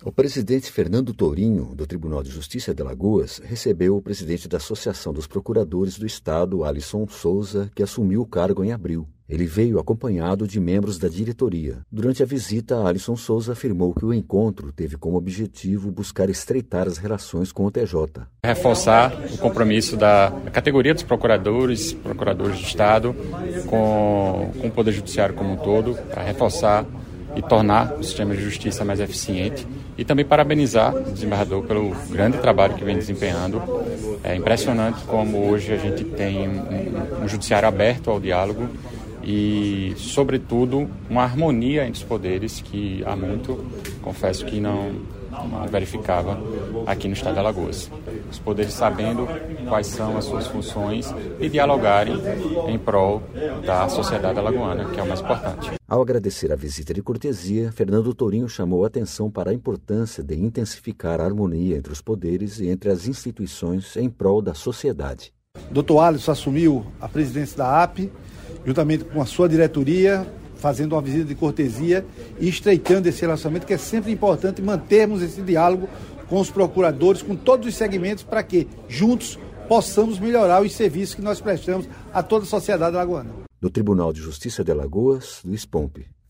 O presidente Fernando Tourinho, do Tribunal de Justiça de Alagoas, recebeu o presidente da Associação dos Procuradores do Estado, Alisson Souza, que assumiu o cargo em abril. Ele veio acompanhado de membros da diretoria. Durante a visita, Alisson Souza afirmou que o encontro teve como objetivo buscar estreitar as relações com o TJ. Reforçar o compromisso da categoria dos procuradores de Estado com o Poder Judiciário como um todo, para reforçar e tornar o sistema de justiça mais eficiente e também parabenizar o desembargador pelo grande trabalho que vem desempenhando. É impressionante como hoje a gente tem um judiciário aberto ao diálogo e, sobretudo, uma harmonia entre os poderes que há muito, confesso que não verificava aqui no estado de Alagoas. Os poderes sabendo quais são as suas funções e dialogarem em prol da sociedade alagoana, que é o mais importante. Ao agradecer a visita de cortesia, Fernando Tourinho chamou a atenção para a importância de intensificar a harmonia entre os poderes e entre as instituições em prol da sociedade. Dr. Alisson assumiu a presidência da AP, juntamente com a sua diretoria, fazendo uma visita de cortesia e estreitando esse relacionamento, que é sempre importante mantermos esse diálogo com os procuradores, com todos os segmentos, para que, juntos, possamos melhorar os serviços que nós prestamos a toda a sociedade alagoana. Do Tribunal de Justiça de Alagoas, Luiz Pompe.